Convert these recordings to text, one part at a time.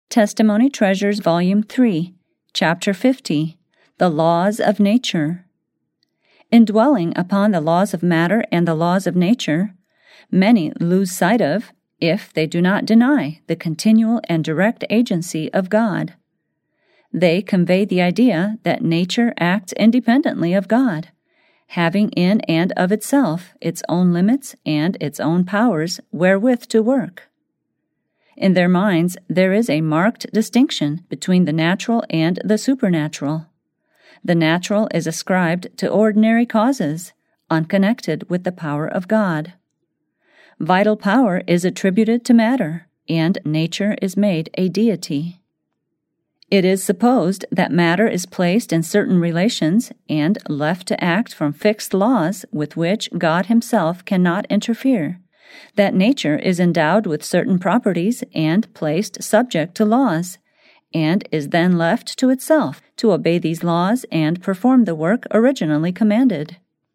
Testimony Treasures, Volume 3, Chapter 50, The Laws of Nature. In dwelling upon the laws of matter and the laws of nature, many lose sight of, if they do not deny, the continual and direct agency of God. They convey the idea that nature acts independently of God, having in and of itself its own limits and its own powers wherewith to work. In their minds, there is a marked distinction between the natural and the supernatural. The natural is ascribed to ordinary causes, unconnected with the power of God. Vital power is attributed to matter, and nature is made a deity. It is supposed that matter is placed in certain relations and left to act from fixed laws with which God Himself cannot interfere, that nature is endowed with certain properties and placed subject to laws, and is then left to itself to obey these laws and perform the work originally commanded.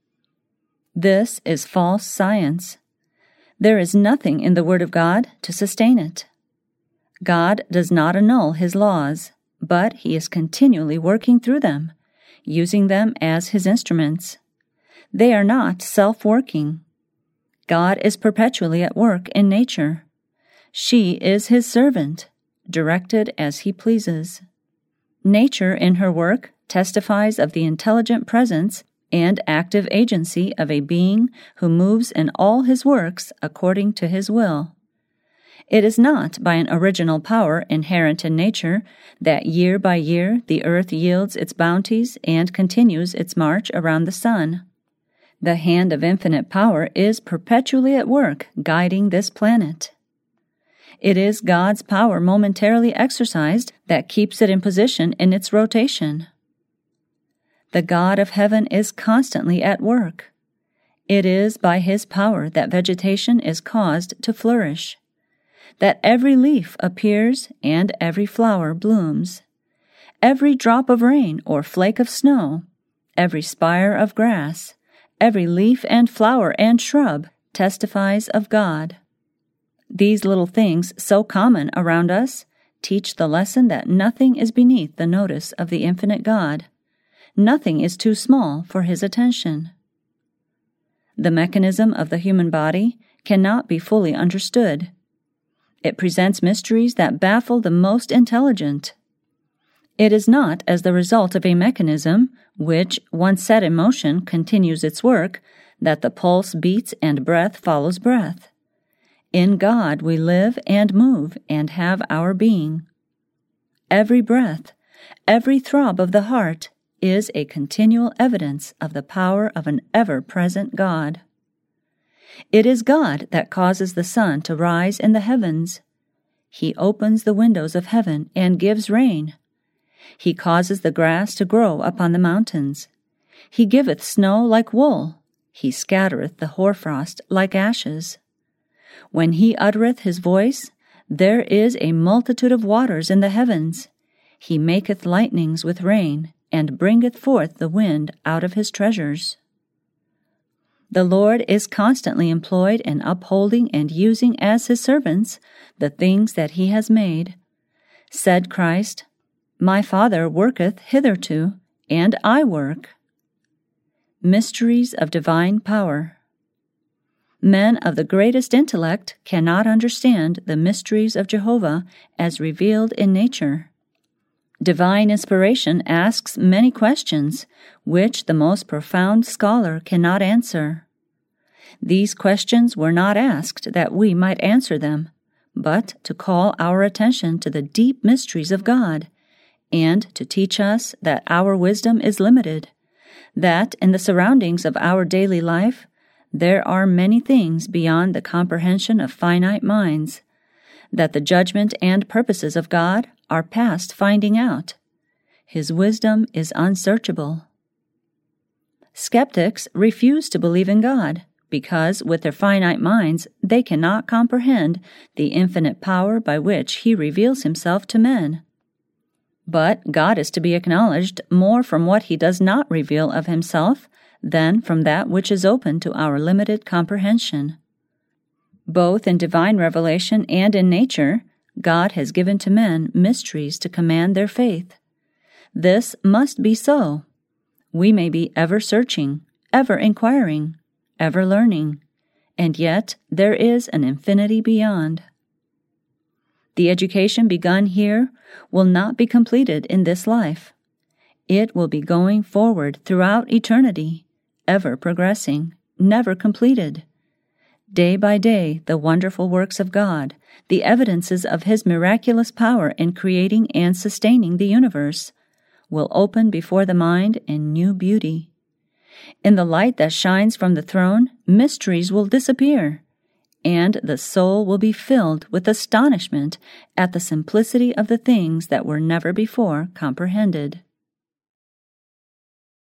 This is false science. There is nothing in the Word of God to sustain it. God does not annul His laws, but He is continually working through them, using them as His instruments. They are not self-working. God is perpetually at work in nature. She is His servant, directed as He pleases. Nature in her work testifies of the intelligent presence and active agency of a being who moves in all His works according to His will. It is not by an original power inherent in nature that year by year the earth yields its bounties and continues its march around the sun. The hand of infinite power is perpetually at work guiding this planet. It is God's power momentarily exercised that keeps it in position in its rotation. The God of heaven is constantly at work. It is by His power that vegetation is caused to flourish, that every leaf appears and every flower blooms, every drop of rain or flake of snow, every spire of grass, every leaf and flower and shrub testifies of God. These little things so common around us teach the lesson that nothing is beneath the notice of the infinite God. Nothing is too small for His attention. The mechanism of the human body cannot be fully understood. It presents mysteries that baffle the most intelligent. It is not as the result of a mechanism which, once set in motion, continues its work, that the pulse beats and breath follows breath. In God we live and move and have our being. Every breath, every throb of the heart is a continual evidence of the power of an ever-present God. It is God that causes the sun to rise in the heavens. He opens the windows of heaven and gives rain. He causes the grass to grow upon the mountains. He giveth snow like wool. He scattereth the hoarfrost like ashes. When He uttereth His voice, there is a multitude of waters in the heavens. He maketh lightnings with rain, and bringeth forth the wind out of His treasures. The Lord is constantly employed in upholding and using as His servants the things that He has made. Said Christ, "My Father worketh hitherto, and I work." Mysteries of divine power. Men of the greatest intellect cannot understand the mysteries of Jehovah as revealed in nature. Divine inspiration asks many questions which the most profound scholar cannot answer. These questions were not asked that we might answer them, but to call our attention to the deep mysteries of God, and to teach us that our wisdom is limited, that in the surroundings of our daily life there are many things beyond the comprehension of finite minds, that the judgment and purposes of God are past finding out. His wisdom is unsearchable. Skeptics refuse to believe in God because, with their finite minds, they cannot comprehend the infinite power by which He reveals Himself to men. But God is to be acknowledged more from what He does not reveal of Himself than from that which is open to our limited comprehension. Both in divine revelation and in nature, God has given to men mysteries to command their faith. This must be so. We may be ever searching, ever inquiring, ever learning, and yet there is an infinity beyond. The education begun here will not be completed in this life. It will be going forward throughout eternity, ever progressing, never completed. Day by day, the wonderful works of God, the evidences of His miraculous power in creating and sustaining the universe, will open before the mind in new beauty. In the light that shines from the throne, mysteries will disappear, and the soul will be filled with astonishment at the simplicity of the things that were never before comprehended.